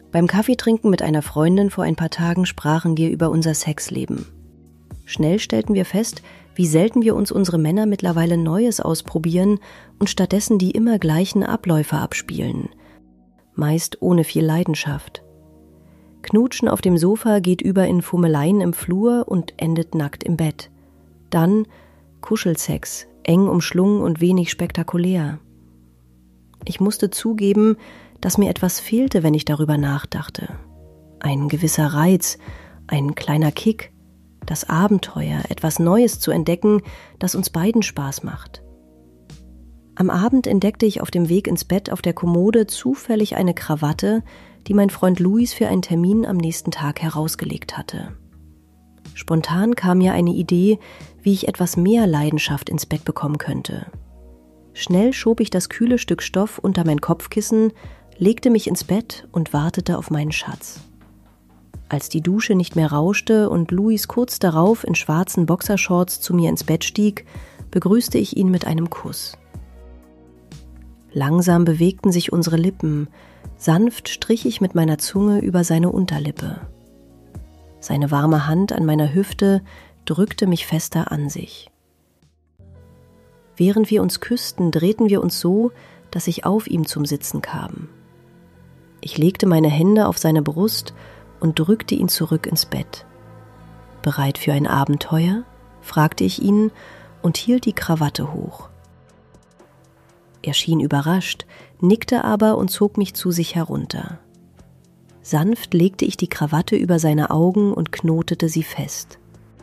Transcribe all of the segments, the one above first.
Beim Kaffeetrinken mit einer Freundin vor ein paar Tagen sprachen wir über unser Sexleben. Schnell stellten wir fest, wie selten wir uns unsere Männer mittlerweile Neues ausprobieren und stattdessen die immer gleichen Abläufe abspielen. Meist ohne viel Leidenschaft. Knutschen auf dem Sofa geht über in Fummeleien im Flur und endet nackt im Bett. Dann Kuschelsex, eng umschlungen und wenig spektakulär. Ich musste zugeben, dass mir etwas fehlte, wenn ich darüber nachdachte. Ein gewisser Reiz, ein kleiner Kick, das Abenteuer, etwas Neues zu entdecken, das uns beiden Spaß macht. Am Abend entdeckte ich auf dem Weg ins Bett auf der Kommode zufällig eine Krawatte, die mein Freund Luis für einen Termin am nächsten Tag herausgelegt hatte. Spontan kam mir eine Idee, wie ich etwas mehr Leidenschaft ins Bett bekommen könnte. Schnell schob ich das kühle Stück Stoff unter mein Kopfkissen, legte mich ins Bett und wartete auf meinen Schatz. Als die Dusche nicht mehr rauschte und Luis kurz darauf in schwarzen Boxershorts zu mir ins Bett stieg, begrüßte ich ihn mit einem Kuss. Langsam bewegten sich unsere Lippen, sanft strich ich mit meiner Zunge über seine Unterlippe. Seine warme Hand an meiner Hüfte drückte mich fester an sich. Während wir uns küssten, drehten wir uns so, dass ich auf ihm zum Sitzen kam. Ich legte meine Hände auf seine Brust und drückte ihn zurück ins Bett. »Bereit für ein Abenteuer?« fragte ich ihn und hielt die Krawatte hoch. Er schien überrascht, nickte aber und zog mich zu sich herunter. Sanft legte ich die Krawatte über seine Augen und knotete sie fest.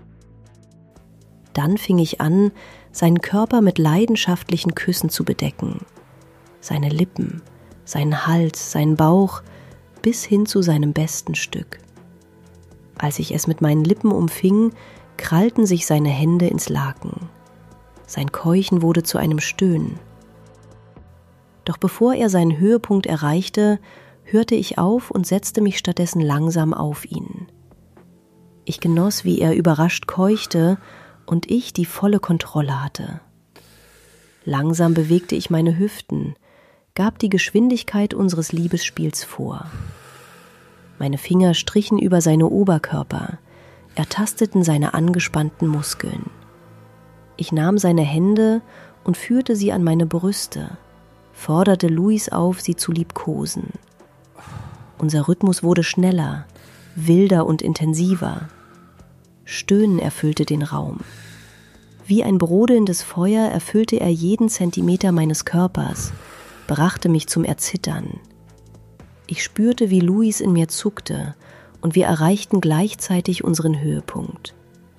Dann fing ich an, seinen Körper mit leidenschaftlichen Küssen zu bedecken. Seine Lippen, seinen Hals, seinen Bauch, bis hin zu seinem besten Stück. Als ich es mit meinen Lippen umfing, krallten sich seine Hände ins Laken. Sein Keuchen wurde zu einem Stöhnen. Doch bevor er seinen Höhepunkt erreichte, hörte ich auf und setzte mich stattdessen langsam auf ihn. Ich genoss, wie er überrascht keuchte und ich die volle Kontrolle hatte. Langsam bewegte ich meine Hüften, gab die Geschwindigkeit unseres Liebesspiels vor. Meine Finger strichen über seine Oberkörper, ertasteten seine angespannten Muskeln. Ich nahm seine Hände und führte sie an meine Brüste, forderte Luis auf, sie zu liebkosen. Unser Rhythmus wurde schneller, wilder und intensiver. Stöhnen erfüllte den Raum. Wie ein brodelndes Feuer erfüllte er jeden Zentimeter meines Körpers, brachte mich zum Erzittern. Ich spürte, wie Luis in mir zuckte, und wir erreichten gleichzeitig unseren Höhepunkt.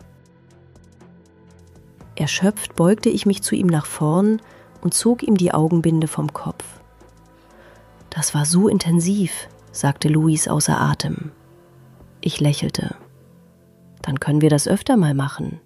Erschöpft beugte ich mich zu ihm nach vorn und zog ihm die Augenbinde vom Kopf. »Das war so intensiv«, sagte Luis außer Atem. Ich lächelte. »Dann können wir das öfter mal machen«,